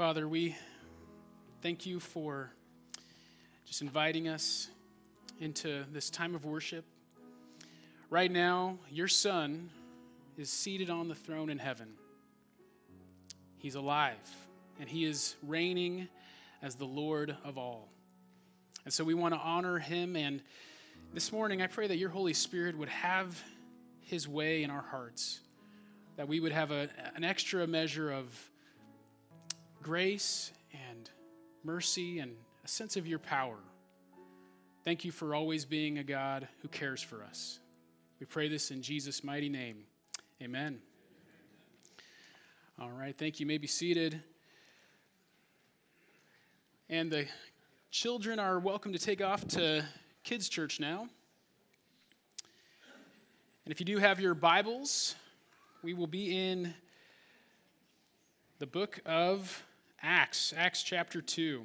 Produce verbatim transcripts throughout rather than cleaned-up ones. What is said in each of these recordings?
Father, we thank you for just inviting us into this time of worship. Right now, your Son is seated on the throne in heaven. He's alive, and he is reigning as the Lord of all. And so we want to honor him, and this morning I pray that your Holy Spirit would have his way in our hearts, that we would have a, an extra measure of grace and mercy and a sense of your power. Thank you for always being a God who cares for us. We pray this in Jesus' mighty name. Amen. All right, thank you. You may be seated. And the children are welcome to take off to kids' church now. And if you do have your Bibles, we will be in the book of Acts, Acts chapter two.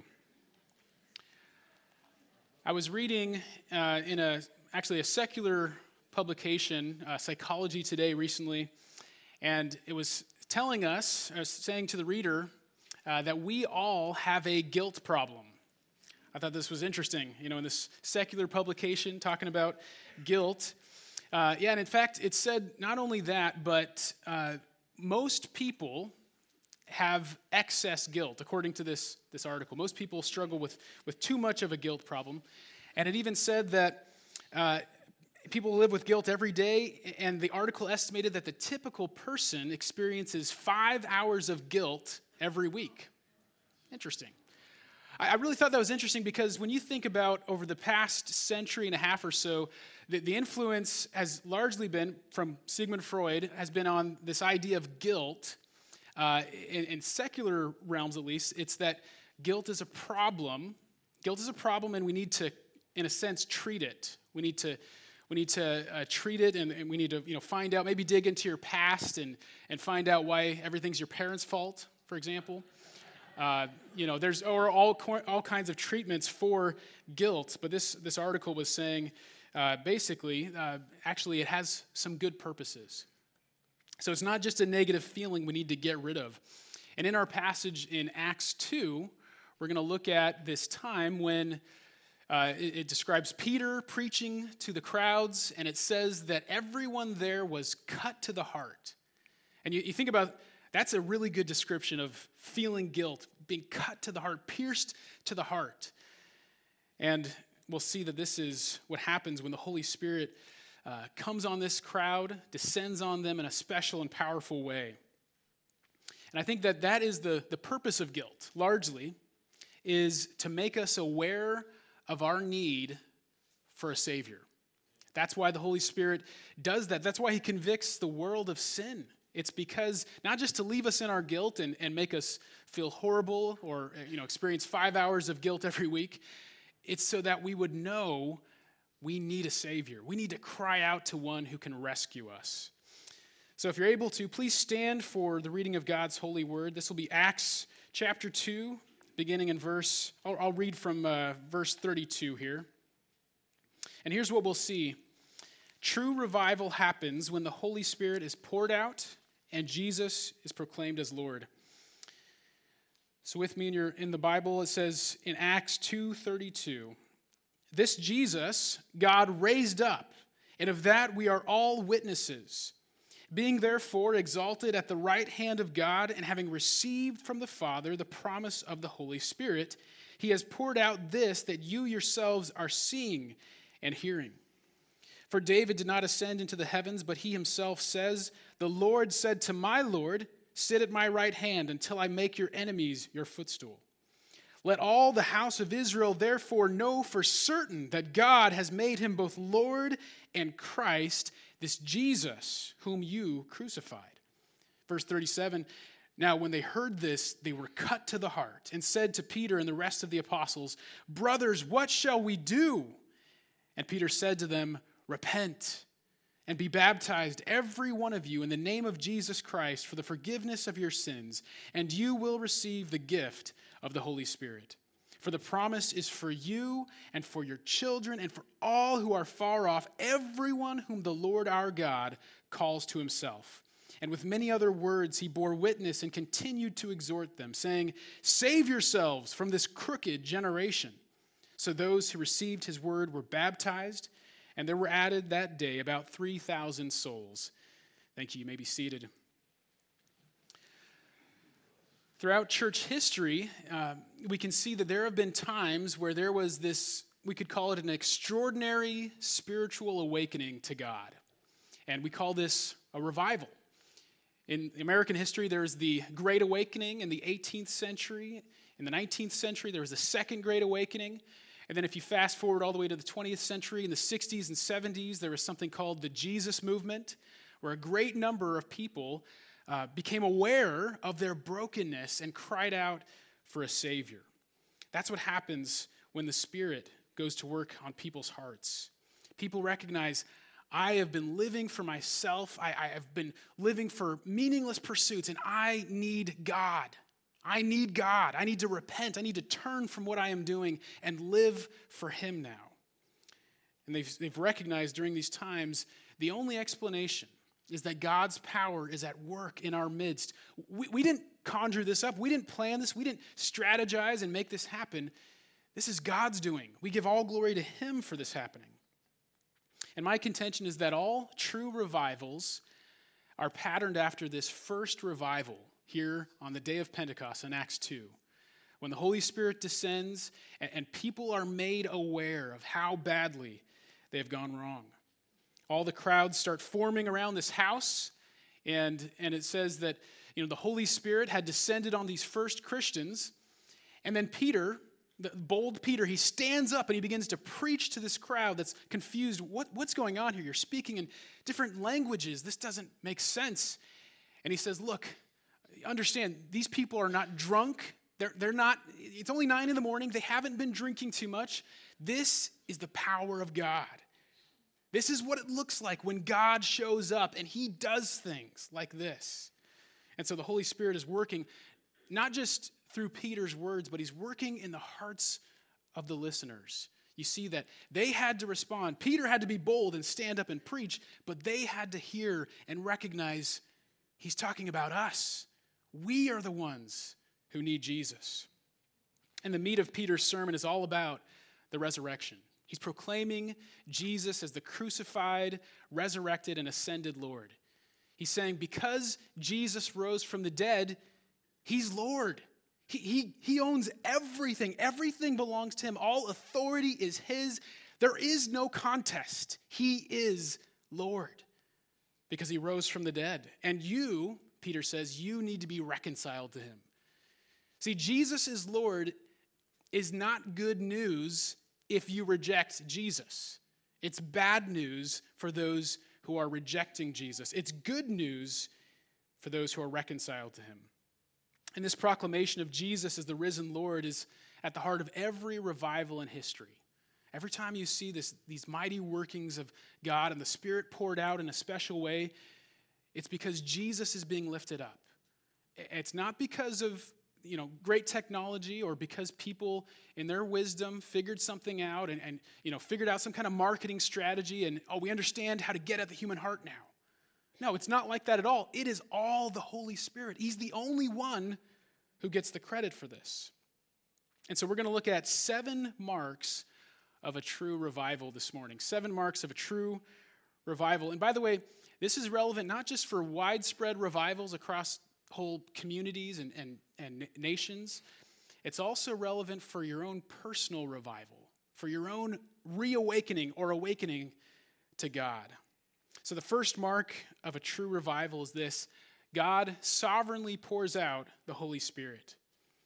I was reading uh, in a actually a secular publication, uh, Psychology Today, recently, and it was telling us, uh, saying to the reader, uh, that we all have a guilt problem. I thought this was interesting, you know, in this secular publication talking about guilt. Uh, yeah, and in fact, it said not only that, but uh, most people have excess guilt, according to this, this article. Most people struggle with, with too much of a guilt problem. And it even said that uh, people live with guilt every day, and the article estimated that the typical person experiences five hours of guilt every week. Interesting. I, I really thought that was interesting because when you think about over the past century and a half or so, the, the influence has largely been, from Sigmund Freud, has been on this idea of guilt. Uh, in, in secular realms, at least, it's that guilt is a problem. Guilt is a problem, and we need to, in a sense, treat it. We need to, we need to uh, treat it, and, and we need to, you know, find out, maybe dig into your past and and find out why everything's your parents' fault, for example. Uh, you know, there's or all all kinds of treatments for guilt, but this this article was saying, uh, basically, uh, actually, it has some good purposes. So it's not just a negative feeling we need to get rid of. And in our passage in Acts two, we're going to look at this time when uh, it, it describes Peter preaching to the crowds, and it says that everyone there was cut to the heart. And you, you think about, that's a really good description of feeling guilt, being cut to the heart, pierced to the heart. And we'll see that this is what happens when the Holy Spirit Uh, comes on this crowd, descends on them in a special and powerful way. And I think that that is the, the purpose of guilt, largely, is to make us aware of our need for a Savior. That's why the Holy Spirit does that. That's why he convicts the world of sin. It's because, not just to leave us in our guilt and, and make us feel horrible or, you know, experience five hours of guilt every week. It's so that we would know we need a Savior. We need to cry out to one who can rescue us. So if you're able to, please stand for the reading of God's holy word. This will be Acts chapter two, beginning in verse, I'll, I'll read from uh, verse thirty-two here. And here's what we'll see. True revival happens when the Holy Spirit is poured out and Jesus is proclaimed as Lord. So with me in, your, in the Bible, it says in Acts two thirty-two, this Jesus God raised up, and of that we are all witnesses. Being therefore exalted at the right hand of God, and having received from the Father the promise of the Holy Spirit, he has poured out this that you yourselves are seeing and hearing. For David did not ascend into the heavens, but he himself says, the Lord said to my Lord, sit at my right hand until I make your enemies your footstool. Let all the house of Israel therefore know for certain that God has made him both Lord and Christ, this Jesus whom you crucified. Verse thirty-seven, now when they heard this, they were cut to the heart and said to Peter and the rest of the apostles, brothers, what shall we do? And Peter said to them, repent and be baptized, every one of you, in the name of Jesus Christ for the forgiveness of your sins, and you will receive the gift of the Holy Spirit. For the promise is for you and for your children and for all who are far off, everyone whom the Lord our God calls to himself. And with many other words, he bore witness and continued to exhort them, saying, "Save yourselves from this crooked generation." So those who received his word were baptized, and there were added that day about three thousand souls. Thank you. You may be seated. Throughout church history, uh, we can see that there have been times where there was this, we could call it an extraordinary spiritual awakening to God. And we call this a revival. In American history, there was the Great Awakening in the eighteenth century. In the nineteenth century, there was the Second Great Awakening. And then if you fast forward all the way to the twentieth century, in the sixties and seventies, there was something called the Jesus Movement, where a great number of people uh, became aware of their brokenness and cried out for a Savior. That's what happens when the Spirit goes to work on people's hearts. People recognize, I have been living for myself. I, I have been living for meaningless pursuits, and I need God. I need God. I need to repent. I need to turn from what I am doing and live for him now. And they've, they've recognized during these times the only explanation is that God's power is at work in our midst. We, we didn't conjure this up. We didn't plan this. We didn't strategize and make this happen. This is God's doing. We give all glory to him for this happening. And my contention is that all true revivals are patterned after this first revival here on the day of Pentecost in Acts two, when the Holy Spirit descends and, and people are made aware of how badly they have gone wrong. All the crowds start forming around this house, and, and it says that, you know, the Holy Spirit had descended on these first Christians, and then Peter, the bold Peter, he stands up and he begins to preach to this crowd that's confused. What, what's going on here? You're speaking in different languages. This doesn't make sense. And he says, look, understand, these people are not drunk. They're, they're not, it's only nine in the morning. They haven't been drinking too much. This is the power of God. This is what it looks like when God shows up and he does things like this. And so the Holy Spirit is working not just through Peter's words, but he's working in the hearts of the listeners. You see that they had to respond. Peter had to be bold and stand up and preach, but they had to hear and recognize he's talking about us. We are the ones who need Jesus. And the meat of Peter's sermon is all about the resurrection. He's proclaiming Jesus as the crucified, resurrected, and ascended Lord. He's saying because Jesus rose from the dead, he's Lord. He, he, he owns everything. Everything belongs to him. All authority is his. There is no contest. He is Lord because he rose from the dead. And you, Peter says, you need to be reconciled to him. See, Jesus is Lord is not good news if you reject Jesus. It's bad news for those who are rejecting Jesus. It's good news for those who are reconciled to him. And this proclamation of Jesus as the risen Lord is at the heart of every revival in history. Every time you see this, these mighty workings of God and the Spirit poured out in a special way, it's because Jesus is being lifted up. It's not because of, you know, great technology or because people in their wisdom figured something out and, and, you know, figured out some kind of marketing strategy and, oh, we understand how to get at the human heart now. No, it's not like that at all. It is all the Holy Spirit. He's the only one who gets the credit for this. And so we're going to look at seven marks of a true revival this morning. Seven marks of a true revival. And by the way, this is relevant not just for widespread revivals across whole communities and, and, and nations. It's also relevant for your own personal revival, for your own reawakening or awakening to God. So the first mark of a true revival is this: God sovereignly pours out the Holy Spirit.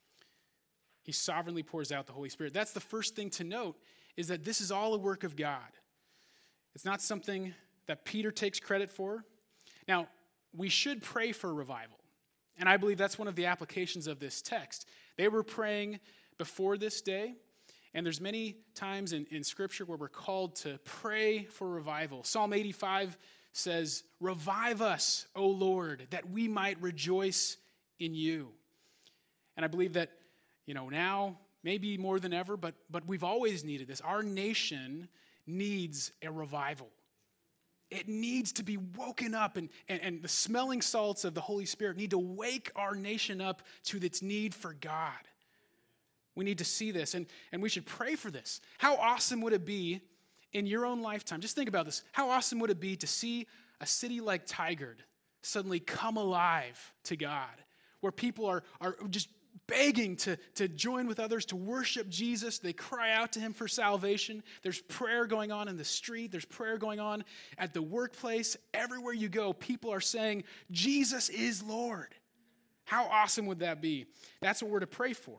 He sovereignly pours out the Holy Spirit. That's the first thing to note, is that this is all a work of God. It's not something that Peter takes credit for. Now, we should pray for revival. And I believe that's one of the applications of this text. They were praying before this day, and there's many times in, in Scripture where we're called to pray for revival. Psalm eighty-five says, "Revive us, O Lord, that we might rejoice in you." And I believe that, you know, now, maybe more than ever, but, but we've always needed this. Our nation needs a revival. it needs to be woken up, and, and, and the smelling salts of the Holy Spirit need to wake our nation up to its need for God. We need to see this, and, and we should pray for this. How awesome would it be in your own lifetime? Just think about this. How awesome would it be to see a city like Tigard suddenly come alive to God, where people are, are just begging to, to join with others to worship Jesus. They cry out to him for salvation. There's prayer going on in the street. There's prayer going on at the workplace. Everywhere you go, people are saying, Jesus is Lord. How awesome would that be? That's what we're to pray for.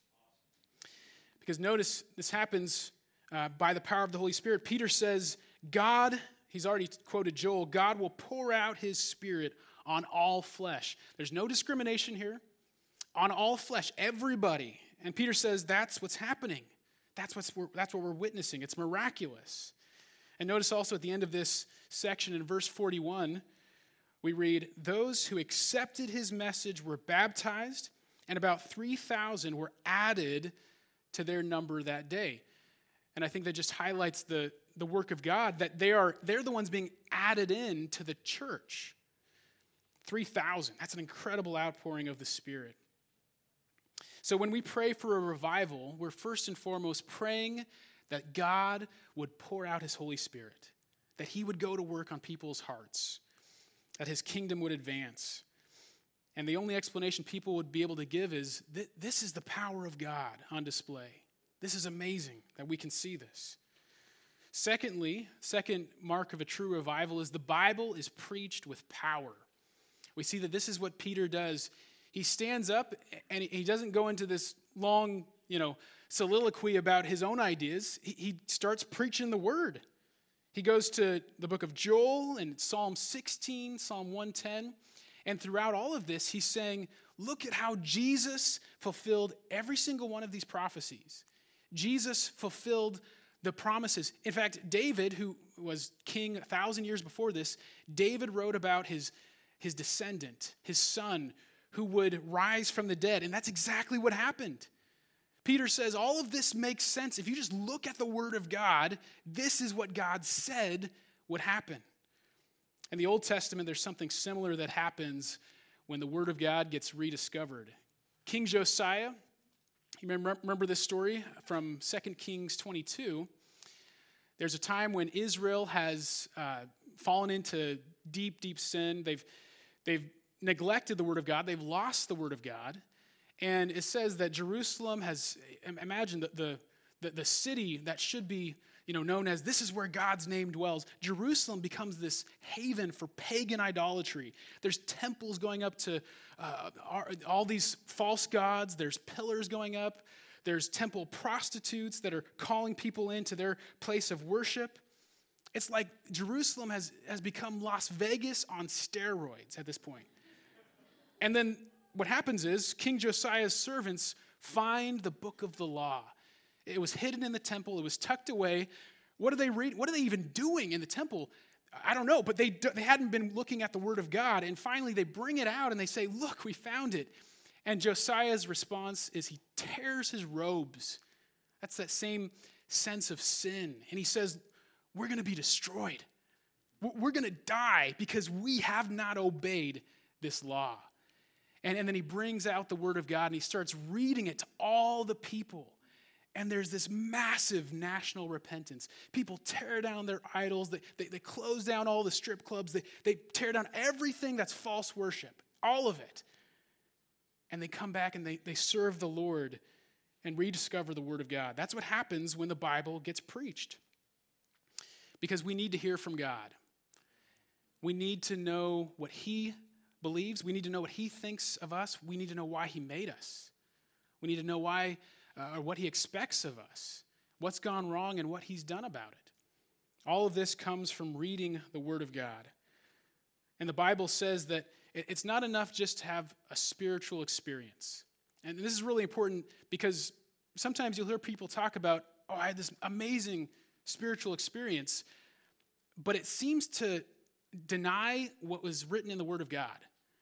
Because notice, this happens uh, by the power of the Holy Spirit. Peter says, God, he's already quoted Joel, God will pour out his Spirit on all flesh. There's no discrimination here. On all flesh, everybody. And Peter says that's what's happening. That's, what's, that's what we're witnessing. It's miraculous. And notice also at the end of this section in verse forty-one, we read, those who accepted his message were baptized, and about three thousand were added to their number that day. And I think that just highlights the, the work of God, that they are, they're the ones being added in to the church. three thousand, that's an incredible outpouring of the Spirit. So when we pray for a revival, we're first and foremost praying that God would pour out his Holy Spirit, that he would go to work on people's hearts, that his kingdom would advance. And the only explanation people would be able to give is, this is the power of God on display. This is amazing that we can see this. Secondly, second mark of a true revival is the Bible is preached with power. We see that this is what Peter does. He stands up and he doesn't go into this long, you know, soliloquy about his own ideas. He, he starts preaching the word. He goes to the book of Joel and Psalm sixteen, Psalm one ten. And throughout all of this, he's saying, look at how Jesus fulfilled every single one of these prophecies. Jesus fulfilled the promises. In fact, David, who was king a thousand years before this, David wrote about his, his descendant, his son, who would rise from the dead. And that's exactly what happened. Peter says all of this makes sense. If you just look at the word of God, this is what God said would happen. In the Old Testament, there's something similar that happens when the word of God gets rediscovered. King Josiah, you remember, remember this story from Second Kings twenty-two. There's a time when Israel has uh, fallen into deep, deep sin. They've, they've neglected the word of God. They've lost the word of God. And it says that Jerusalem has, imagine the, the, the, the city that should be, you know, known as this is where God's name dwells. Jerusalem becomes this haven for pagan idolatry. There's temples going up to uh, all these false gods. There's pillars going up. There's temple prostitutes that are calling people into their place of worship. It's like Jerusalem has, has become Las Vegas on steroids at this point. And then what happens is King Josiah's servants find the book of the law. It was hidden in the temple. It was tucked away. What are they reading? What are they even doing in the temple? I don't know, but they, they hadn't been looking at the word of God. And finally they bring it out and they say, look, we found it. And Josiah's response is he tears his robes. That's that same sense of sin. And he says, we're going to be destroyed. We're going to die because we have not obeyed this law. And, and then he brings out the word of God and he starts reading it to all the people. And there's this massive national repentance. People tear down their idols. They, they, they close down all the strip clubs. They, they tear down everything that's false worship, all of it. And they come back and they, they serve the Lord and rediscover the word of God. That's what happens when the Bible gets preached. Because we need to hear from God. We need to know what he believes. We need to know what he thinks of us. We need to know why he made us. We need to know why uh, or what he expects of us, what's gone wrong and what he's done about it. All of this comes from reading the word of God. And the Bible says that it's not enough just to have a spiritual experience. And this is really important because sometimes you'll hear people talk about, oh, I had this amazing spiritual experience, but it seems to deny what was written in the Word of God.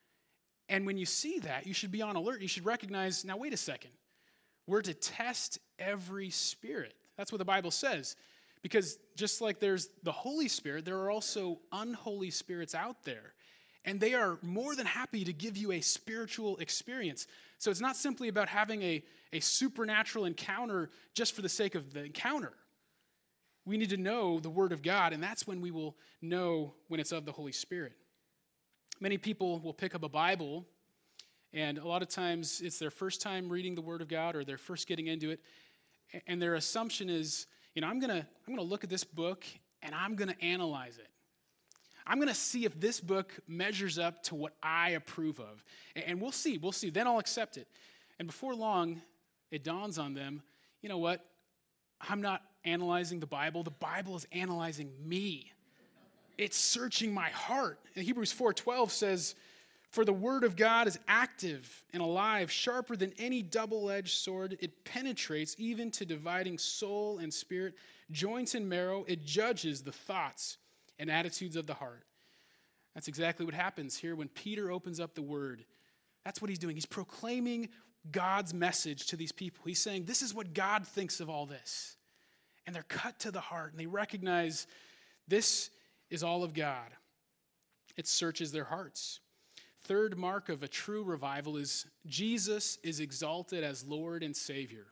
And when you see that, you should be on alert. You should recognize, now wait a second. We're to test every spirit. That's what the Bible says. Because just like there's the Holy Spirit, there are also unholy spirits out there. And they are more than happy to give you a spiritual experience. So it's not simply about having a, a supernatural encounter just for the sake of the encounter. We need to know the Word of God, and that's when we will know when it's of the Holy Spirit. Many people will pick up a Bible, and a lot of times it's their first time reading the Word of God or they're first getting into it, and their assumption is, you know, I'm going to I'm going to look at this book and I'm going to analyze it. I'm going to see if this book measures up to what I approve of. And we'll see, we'll see. Then I'll accept it. And before long, it dawns on them, you know what? I'm not analyzing the Bible. The Bible is analyzing me. It's searching my heart. And Hebrews four twelve says, "For the word of God is active and alive, sharper than any double-edged sword. It penetrates even to dividing soul and spirit, joints and marrow. It judges the thoughts and attitudes of the heart." That's exactly what happens here when Peter opens up the word. That's what he's doing. He's proclaiming God's message to these people. He's saying, this is what God thinks of all this. And they're cut to the heart, and they recognize this is all of God. It searches their hearts. Third mark of a true revival is Jesus is exalted as Lord and Savior.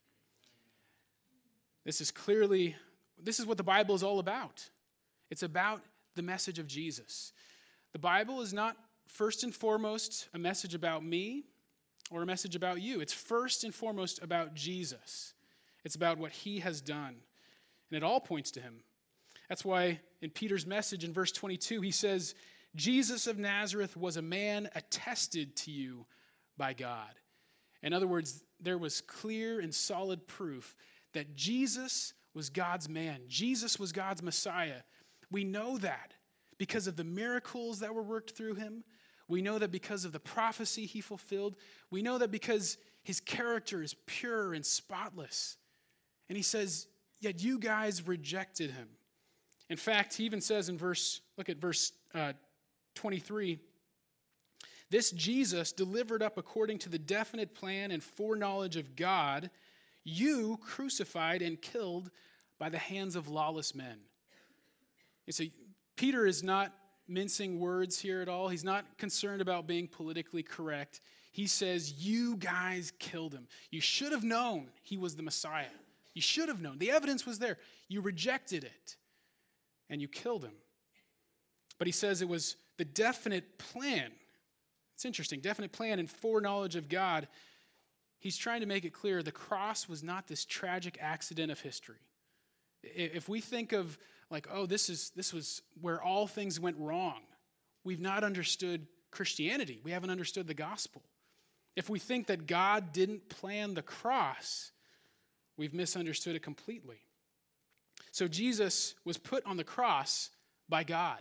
This is clearly, this is what the Bible is all about. It's about the message of Jesus. The Bible is not first and foremost a message about me or a message about you. It's first and foremost about Jesus. It's about what he has done. And it all points to him. That's why in Peter's message in verse twenty-two, he says, Jesus of Nazareth was a man attested to you by God. In other words, there was clear and solid proof that Jesus was God's man. Jesus was God's Messiah. We know that because of the miracles that were worked through him. We know that because of the prophecy he fulfilled. We know that because his character is pure and spotless. And he says, yet you guys rejected him. In fact, he even says in verse, look at verse uh, twenty-three, this Jesus delivered up according to the definite plan and foreknowledge of God, you crucified and killed by the hands of lawless men. You see, Peter is not mincing words here at all. He's not concerned about being politically correct. He says, you guys killed him. You should have known he was the Messiah. You should have known. The evidence was there. You rejected it, and you killed him. But he says it was the definite plan. It's interesting. Definite plan and foreknowledge of God. He's trying to make it clear the cross was not this tragic accident of history. If we think of like, oh, this is this was where all things went wrong, we've not understood Christianity. We haven't understood the gospel. If we think that God didn't plan the cross, we've misunderstood it completely. So Jesus was put on the cross by God.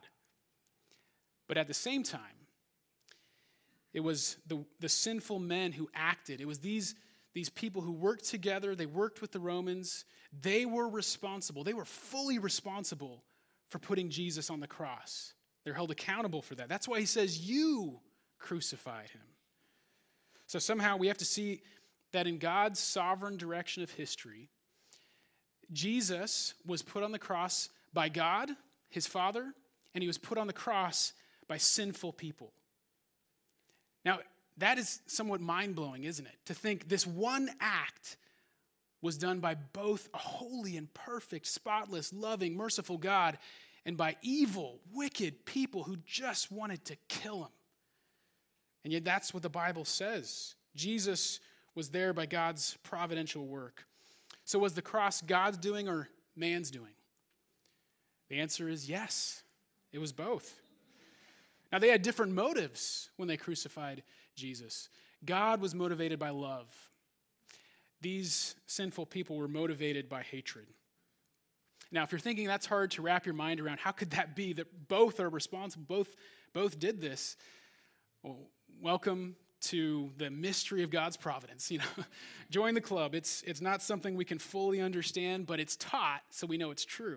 But at the same time, it was the, the sinful men who acted. It was these, these people who worked together. They worked with the Romans. They were responsible. They were fully responsible for putting Jesus on the cross. They're held accountable for that. That's why he says, you crucified him. So somehow we have to see that in God's sovereign direction of history, Jesus was put on the cross by God, his Father, and he was put on the cross by sinful people. Now, that is somewhat mind-blowing, isn't it? To think this one act was done by both a holy and perfect, spotless, loving, merciful God and by evil, wicked people who just wanted to kill him. And yet that's what the Bible says. Jesus was there by God's providential work. So was the cross God's doing or man's doing? The answer is yes. It was both. Now, they had different motives when they crucified Jesus. God was motivated by love. These sinful people were motivated by hatred. Now, if you're thinking that's hard to wrap your mind around, how could that be that both are responsible, both, both did this? Well, welcome to the mystery of God's providence. You know, join the club. It's, it's not something we can fully understand, but it's taught, so we know it's true.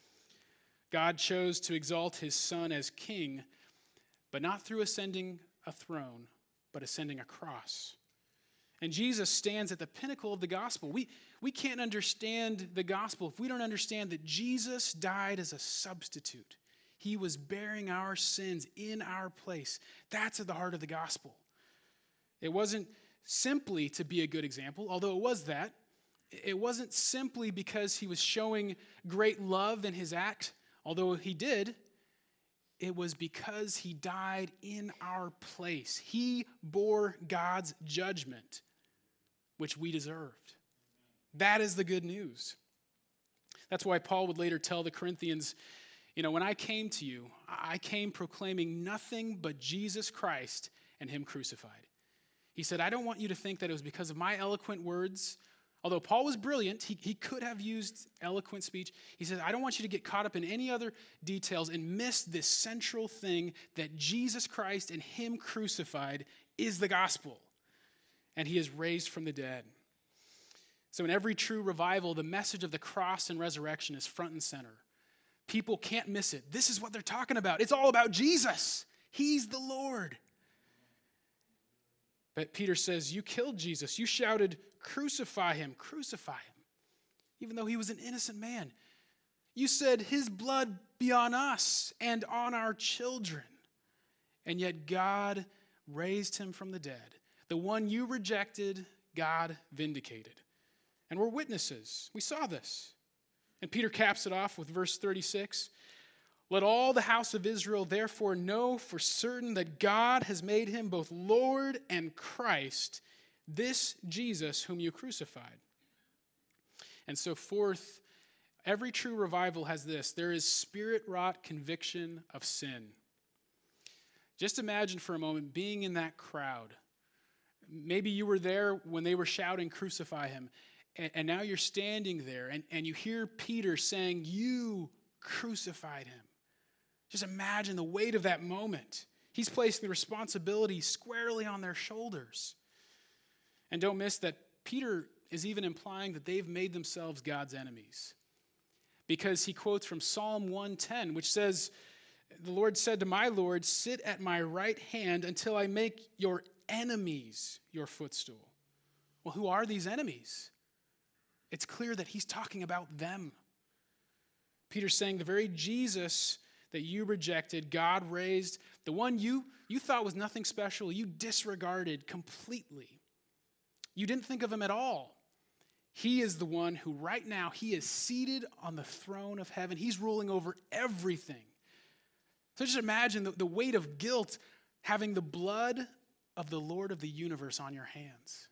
God chose to exalt his Son as king, but not through ascending a throne, but ascending a cross. And Jesus stands at the pinnacle of the gospel. We, we can't understand the gospel if we don't understand that Jesus died as a substitute. He was bearing our sins in our place. That's at the heart of the gospel. It wasn't simply to be a good example, although it was that. It wasn't simply because he was showing great love in his act, although he did. It was because he died in our place. He bore God's judgment, which we deserved. That is the good news. That's why Paul would later tell the Corinthians, you know, when I came to you, I came proclaiming nothing but Jesus Christ and him crucified. He said, I don't want you to think that it was because of my eloquent words. Although Paul was brilliant, he, he could have used eloquent speech. He said, I don't want you to get caught up in any other details and miss this central thing that Jesus Christ and him crucified is the gospel. And he is raised from the dead. So in every true revival, the message of the cross and resurrection is front and center. People can't miss it. This is what they're talking about. It's all about Jesus. He's the Lord. But Peter says, you killed Jesus. You shouted, crucify him, crucify him, even though he was an innocent man. You said his blood be on us and on our children. And yet God raised him from the dead. The one you rejected, God vindicated. And we're witnesses. We saw this. And Peter caps it off with verse thirty-six. Let all the house of Israel therefore know for certain that God has made him both Lord and Christ, this Jesus whom you crucified. And so forth, every true revival has this. There is spirit-wrought conviction of sin. Just imagine for a moment being in that crowd. Maybe you were there when they were shouting, crucify him. And, and now you're standing there and, and you hear Peter saying, you crucified him. Just imagine the weight of that moment. He's placing the responsibility squarely on their shoulders. And don't miss that Peter is even implying that they've made themselves God's enemies. Because he quotes from Psalm one ten, which says, the Lord said to my Lord, sit at my right hand until I make your enemies your footstool. Well, who are these enemies? It's clear that he's talking about them. Peter's saying the very Jesus that you rejected, God raised, the one you, you thought was nothing special, you disregarded completely. You didn't think of him at all. He is the one who right now, he is seated on the throne of heaven. He's ruling over everything. So just imagine the, the weight of guilt having the blood of the Lord of the universe on your hands.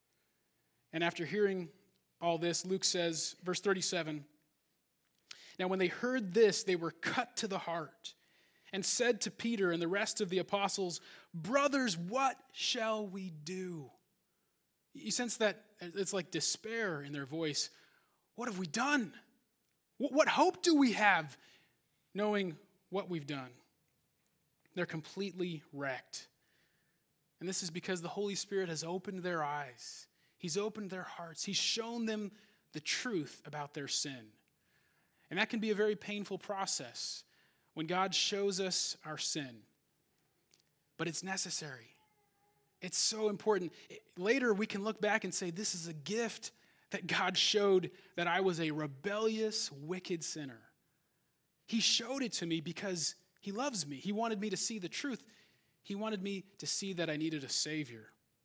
And after hearing all this, Luke says, verse thirty-seven, now when they heard this, they were cut to the heart and said to Peter and the rest of the apostles, brothers, what shall we do? You sense that it's like despair in their voice. What have we done? What hope do we have knowing what we've done? They're completely wrecked. And this is because the Holy Spirit has opened their eyes. He's opened their hearts. He's shown them the truth about their sin. And that can be a very painful process when God shows us our sin. But it's necessary. It's so important. Later, we can look back and say, this is a gift that God showed that I was a rebellious, wicked sinner. He showed it to me because he loves me. He wanted me to see the truth. He wanted me to see that I needed a Savior.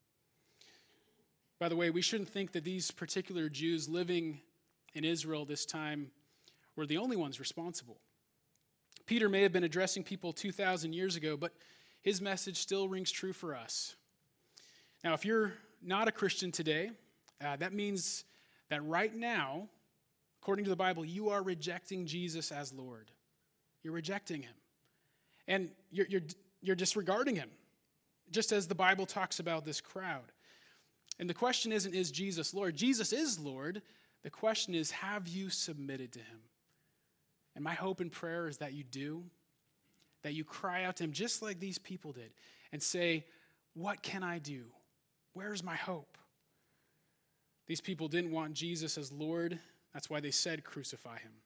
By the way, we shouldn't think that these particular Jews living in Israel this time were the only ones responsible. Peter may have been addressing people two thousand years ago, but his message still rings true for us. Now, if you're not a Christian today, uh, that means that right now, according to the Bible, you are rejecting Jesus as Lord. You're rejecting him. And you're, you're, you're disregarding him, just as the Bible talks about this crowd. And the question isn't, is Jesus Lord? Jesus is Lord. The question is, have you submitted to him? And my hope and prayer is that you do, that you cry out to him just like these people did and say, what can I do? Where's my hope? These people didn't want Jesus as Lord. That's why they said crucify him.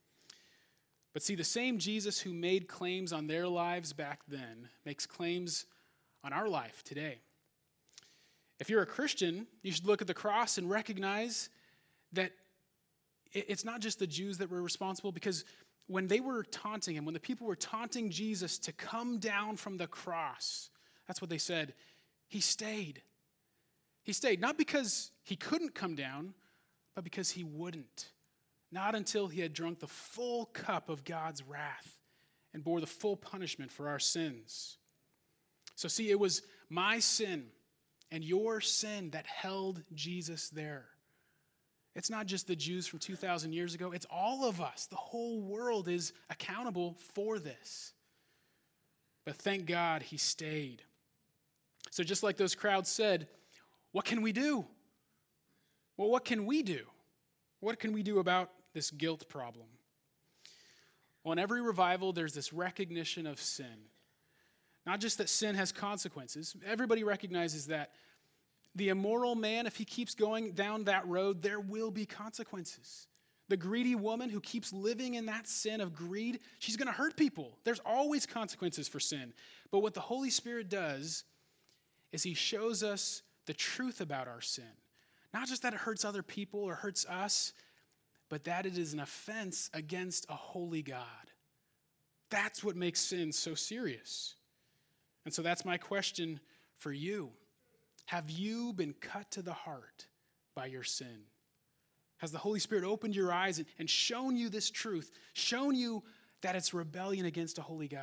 But see, the same Jesus who made claims on their lives back then makes claims on our life today. If you're a Christian, you should look at the cross and recognize that it's not just the Jews that were responsible, because when they were taunting him, when the people were taunting Jesus to come down from the cross, that's what they said, he stayed. He stayed, not because he couldn't come down, but because he wouldn't. Not until he had drunk the full cup of God's wrath and bore the full punishment for our sins. So see, it was my sin and your sin that held Jesus there. It's not just the Jews from two thousand years ago. It's all of us. The whole world is accountable for this. But thank God he stayed. So just like those crowds said, what can we do? Well, what can we do? What can we do about this guilt problem? Well, in every revival, there's this recognition of sin. Not just that sin has consequences. Everybody recognizes that the immoral man, if he keeps going down that road, there will be consequences. The greedy woman who keeps living in that sin of greed, she's going to hurt people. There's always consequences for sin. But what the Holy Spirit does is he shows us the truth about our sin. Not just that it hurts other people or hurts us, but that it is an offense against a holy God. That's what makes sin so serious. And so that's my question for you. Have you been cut to the heart by your sin? Has the Holy Spirit opened your eyes and shown you this truth, shown you that it's rebellion against a holy God?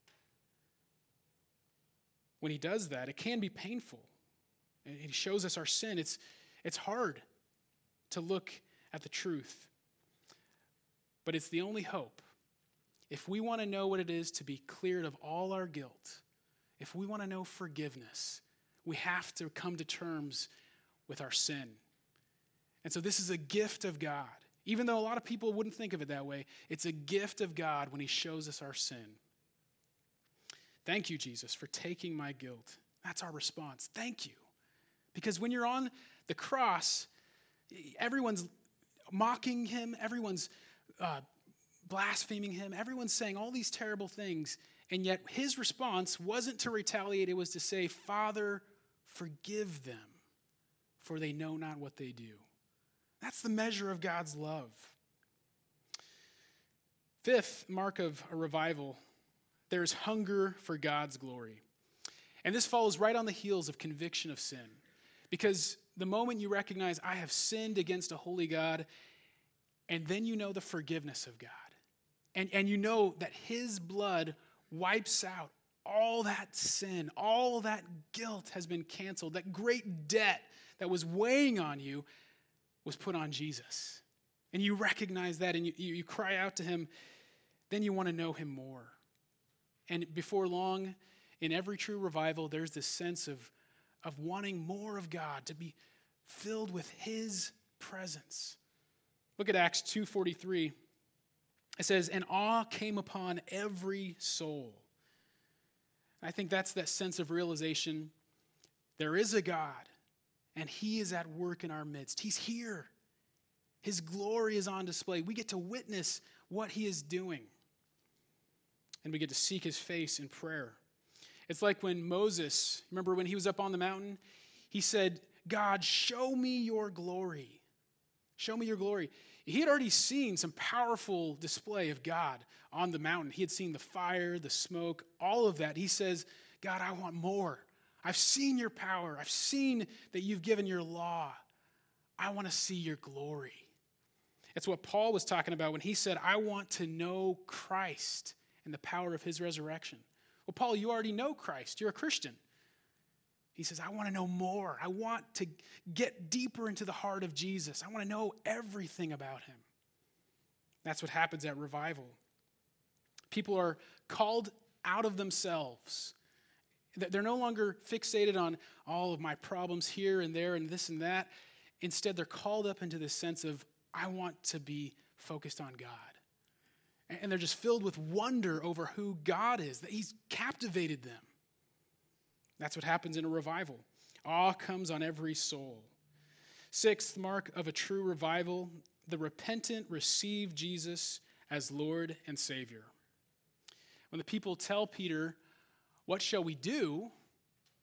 When he does that, it can be painful. And he shows us our sin. It's, it's hard to look at the truth. But it's the only hope. If we want to know what it is to be cleared of all our guilt, if we want to know forgiveness, we have to come to terms with our sin. And so this is a gift of God. Even though a lot of people wouldn't think of it that way, it's a gift of God when he shows us our sin. Thank you, Jesus, for taking my guilt. That's our response. Thank you. Because when you're on the cross, everyone's mocking him, everyone's uh, blaspheming him, everyone's saying all these terrible things, and yet his response wasn't to retaliate, it was to say, Father, forgive them, for they know not what they do. That's the measure of God's love. Fifth mark of a revival, there's hunger for God's glory. And this follows right on the heels of conviction of sin. Because the moment you recognize, I have sinned against a holy God, and then you know the forgiveness of God. And, and you know that his blood wipes out all that sin, all that guilt has been canceled. That great debt that was weighing on you was put on Jesus. And you recognize that and you, you, you cry out to him, then you want to know him more. And before long, in every true revival, there's this sense of, of wanting more of God, to be filled with his presence. Look at Acts two forty-three. It says, and awe came upon every soul. I think that's that sense of realization. There is a God, and he is at work in our midst. He's here. His glory is on display. We get to witness what he is doing. And we get to seek his face in prayer. It's like when Moses, remember when he was up on the mountain? He said, God, show me your glory. Show me your glory. He had already seen some powerful display of God on the mountain. He had seen the fire, the smoke, all of that. He says, God, I want more. I've seen your power. I've seen that you've given your law. I want to see your glory. It's what Paul was talking about when he said, I want to know Christ and the power of his resurrection. Well, Paul, you already know Christ. You're a Christian. He says, I want to know more. I want to get deeper into the heart of Jesus. I want to know everything about him. That's what happens at revival. People are called out of themselves. They're no longer fixated on all of my problems here and there and this and that. Instead, they're called up into this sense of, I want to be focused on God. And they're just filled with wonder over who God is, that he's captivated them. That's what happens in a revival. Awe comes on every soul. Sixth mark of a true revival, the repentant receive Jesus as Lord and Savior. When the people tell Peter, what shall we do?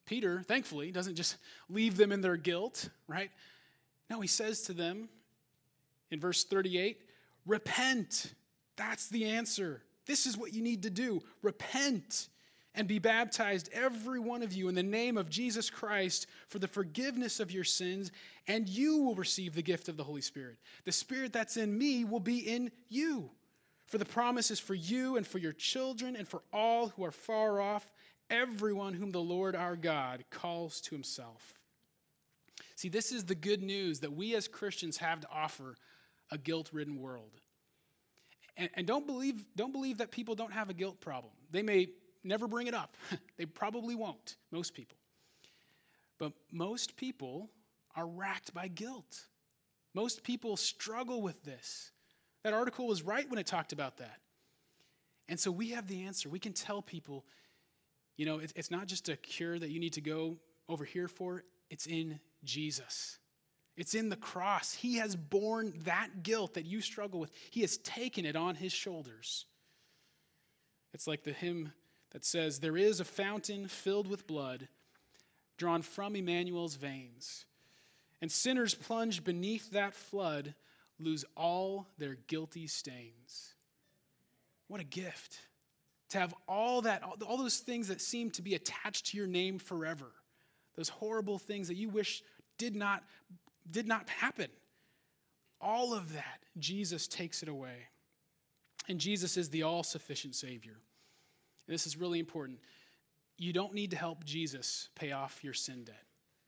Peter, thankfully, doesn't just leave them in their guilt, right? No, he says to them in verse thirty-eight, repent. That's the answer. This is what you need to do. Repent and be baptized, every one of you, in the name of Jesus Christ for the forgiveness of your sins, and you will receive the gift of the Holy Spirit. The Spirit that's in me will be in you. For the promise is for you and for your children and for all who are far off, everyone whom the Lord our God calls to himself. See, this is the good news that we as Christians have to offer a guilt-ridden world. And, and don't believe, don't believe that people don't have a guilt problem. They may never bring it up. They probably won't, most people. But most people are racked by guilt. Most people struggle with this. That article was right when it talked about that. And so we have the answer. We can tell people, you know, it's, it's not just a cure that you need to go over here for. It's in Jesus. It's in the cross. He has borne that guilt that you struggle with. He has taken it on his shoulders. It's like the hymn that says, there is a fountain filled with blood drawn from Emmanuel's veins, and sinners plunged beneath that flood lose all their guilty stains. What a gift to have all that, all, all those things that seem to be attached to your name forever, those horrible things that you wish did not, did not happen. All of that, Jesus takes it away. And Jesus is the all-sufficient Savior. And this is really important. You don't need to help Jesus pay off your sin debt.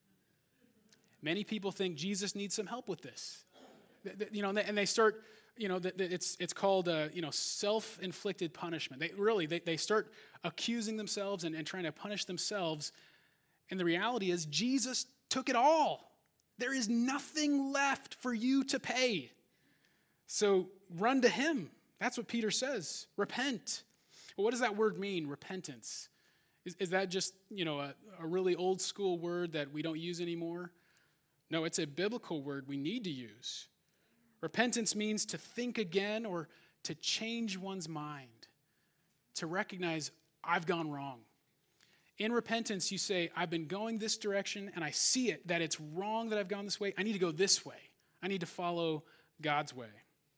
Many people think Jesus needs some help with this. You know, and they start, you know, it's it's called, uh, you know, self-inflicted punishment. They really, they, they start accusing themselves and, and trying to punish themselves. And the reality is Jesus took it all. There is nothing left for you to pay. So run to him. That's what Peter says. Repent. Well, what does that word mean, repentance? Is, is that just, you know, a, a really old school word that we don't use anymore? No, it's a biblical word we need to use. Repentance means to think again or to change one's mind, to recognize I've gone wrong. In repentance, you say, I've been going this direction and I see it, that it's wrong that I've gone this way. I need to go this way. I need to follow God's way.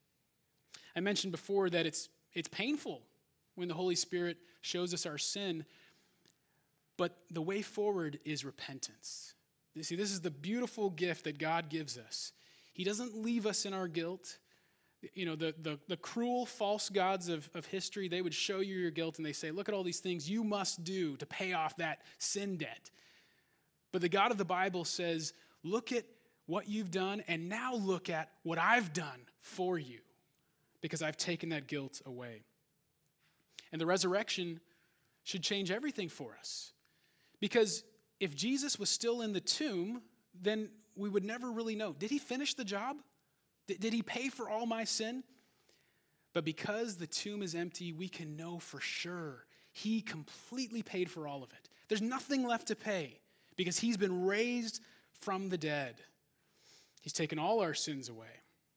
I mentioned before that it's it's painful when the Holy Spirit shows us our sin, but the way forward is repentance. You see, this is the beautiful gift that God gives us. He doesn't leave us in our guilt. You know, the, the, the cruel false gods of, of history, they would show you your guilt and they say, look at all these things you must do to pay off that sin debt. But the God of the Bible says, look at what you've done and now look at what I've done for you because I've taken that guilt away. And the resurrection should change everything for us. Because if Jesus was still in the tomb, then we would never really know. Did he finish the job? Did, did he pay for all my sin? But because the tomb is empty, we can know for sure he completely paid for all of it. There's nothing left to pay because he's been raised from the dead. He's taken all our sins away.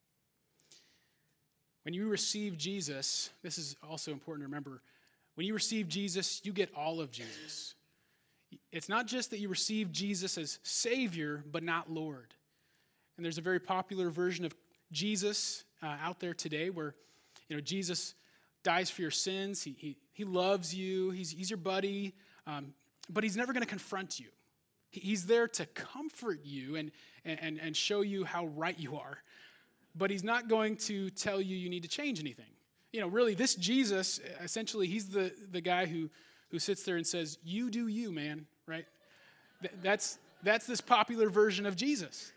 When you receive Jesus, this is also important to remember, when you receive Jesus, you get all of Jesus. It's not just that you receive Jesus as Savior, but not Lord. And there's a very popular version of Jesus uh, out there today where, you know, Jesus dies for your sins. He he, he loves you. He's, he's your buddy, um, but he's never going to confront you. He, he's there to comfort you and, and, and show you how right you are. But he's not going to tell you you need to change anything. You know, really, this Jesus, essentially, he's the, the guy who, who sits there and says, you do you, man, right? Th- that's, that's this popular version of Jesus.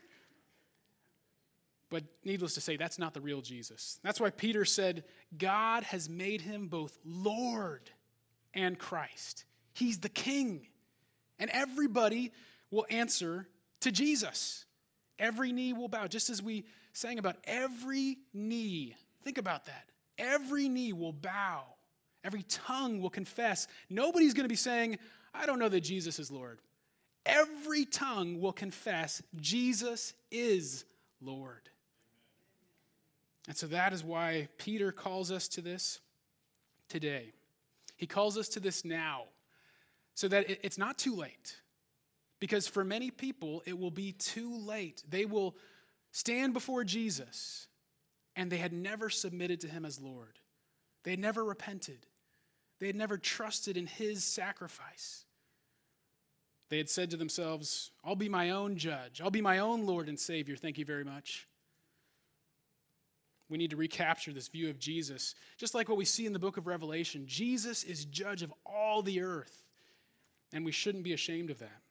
But needless to say, that's not the real Jesus. That's why Peter said, God has made him both Lord and Christ. He's the King. And everybody will answer to Jesus. Every knee will bow, just as we sang about every knee. Think about that. Every knee will bow. Every tongue will confess. Nobody's going to be saying, I don't know that Jesus is Lord. Every tongue will confess Jesus is Lord. And so that is why Peter calls us to this today. He calls us to this now so that it's not too late. Because for many people, it will be too late. They will stand before Jesus, and they had never submitted to him as Lord. They had never repented. They had never trusted in his sacrifice. They had said to themselves, I'll be my own judge. I'll be my own Lord and Savior. Thank you very much. We need to recapture this view of Jesus. Just like what we see in the book of Revelation, Jesus is judge of all the earth, and we shouldn't be ashamed of that.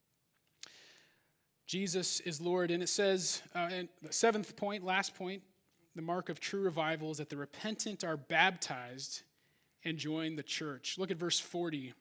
Jesus is Lord, and it says, uh, and the seventh point, last point, the mark of true revival is that the repentant are baptized and join the church. Look at verse forty.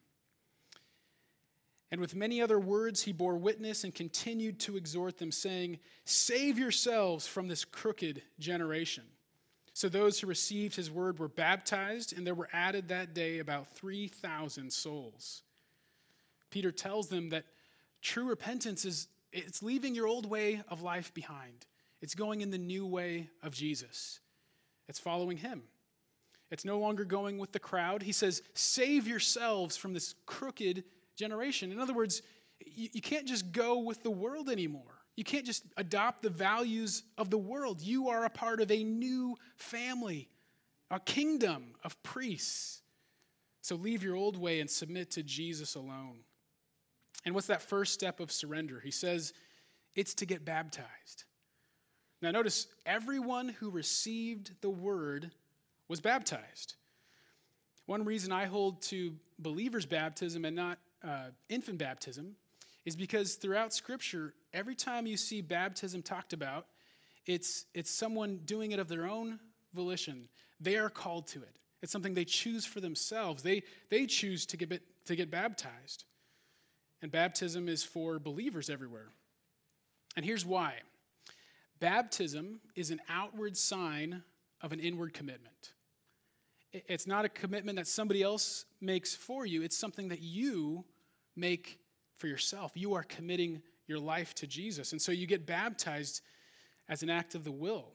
And with many other words he bore witness and continued to exhort them, saying, save yourselves from this crooked generation. So those who received his word were baptized, and there were added that day about three thousand souls. Peter tells them that true repentance is it's leaving your old way of life behind. It's going in the new way of Jesus. It's following him. It's no longer going with the crowd. He says, save yourselves from this crooked generation. In other words, you, you can't just go with the world anymore. You can't just adopt the values of the world. You are a part of a new family, a kingdom of priests. So leave your old way and submit to Jesus alone. And what's that first step of surrender? He says, it's to get baptized. Now notice, everyone who received the word was baptized. One reason I hold to believers' baptism and not uh, infant baptism is because throughout Scripture, every time you see baptism talked about, it's, it's someone doing it of their own volition. They are called to it. It's something they choose for themselves. They, they choose to get, to get baptized. And baptism is for believers everywhere. And here's why. Baptism is an outward sign of an inward commitment. It's not a commitment that somebody else makes for you. It's something that you make for yourself. You are committing your life to Jesus. And so you get baptized as an act of the will.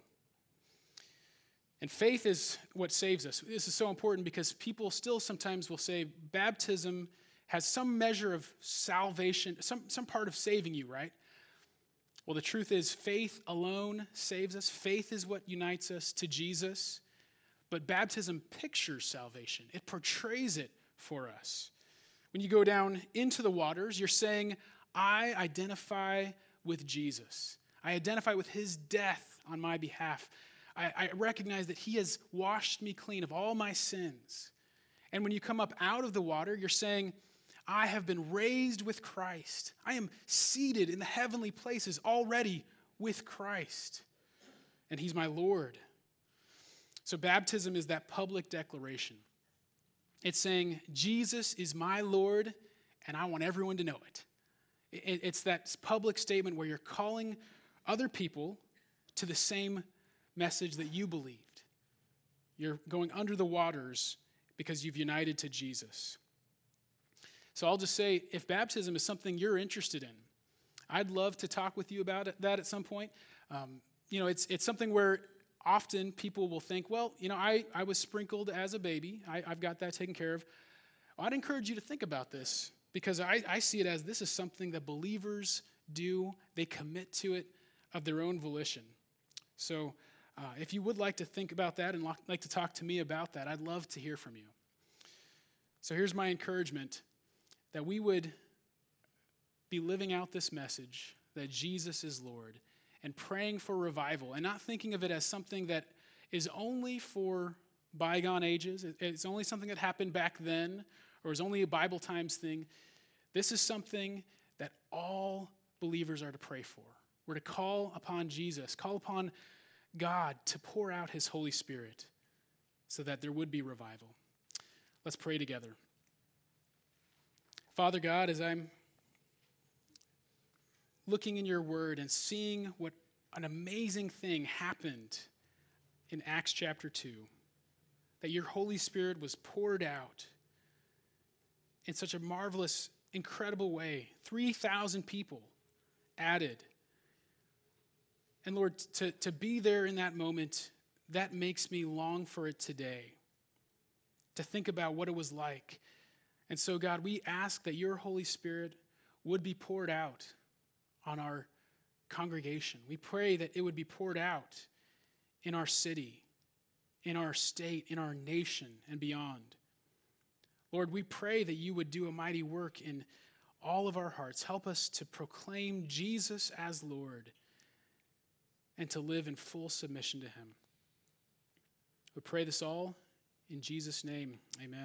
And faith is what saves us. This is so important because people still sometimes will say baptism has some measure of salvation, some, some part of saving you, right? Well, the truth is faith alone saves us. Faith is what unites us to Jesus. But baptism pictures salvation. It portrays it for us. When you go down into the waters, you're saying, I identify with Jesus. I identify with his death on my behalf. I, I recognize that he has washed me clean of all my sins. And when you come up out of the water, you're saying, I have been raised with Christ. I am seated in the heavenly places already with Christ. And he's my Lord. So baptism is that public declaration. It's saying, Jesus is my Lord, and I want everyone to know it. It's that public statement where you're calling other people to the same message that you believed. You're going under the waters because you've united to Jesus. So I'll just say, if baptism is something you're interested in, I'd love to talk with you about it, that at some point. Um, you know, it's it's something where often people will think, well, you know, I, I was sprinkled as a baby. I, I've got that taken care of. I'd encourage you to think about this because I, I see it as this is something that believers do. They commit to it of their own volition. So uh, if you would like to think about that and like to talk to me about that, I'd love to hear from you. So here's my encouragement, that we would be living out this message that Jesus is Lord and praying for revival and not thinking of it as something that is only for bygone ages. It's only something that happened back then or is only a Bible times thing. This is something that all believers are to pray for. We're to call upon Jesus, call upon God to pour out his Holy Spirit so that there would be revival. Let's pray together. Father God, as I'm looking in your word and seeing what an amazing thing happened in Acts chapter two, that your Holy Spirit was poured out in such a marvelous, incredible way. three thousand people added. And Lord, to, to be there in that moment, that makes me long for it today, to think about what it was like. And so, God, we ask that your Holy Spirit would be poured out on our congregation. We pray that it would be poured out in our city, in our state, in our nation, and beyond. Lord, we pray that you would do a mighty work in all of our hearts. Help us to proclaim Jesus as Lord and to live in full submission to him. We pray this all in Jesus' name. Amen.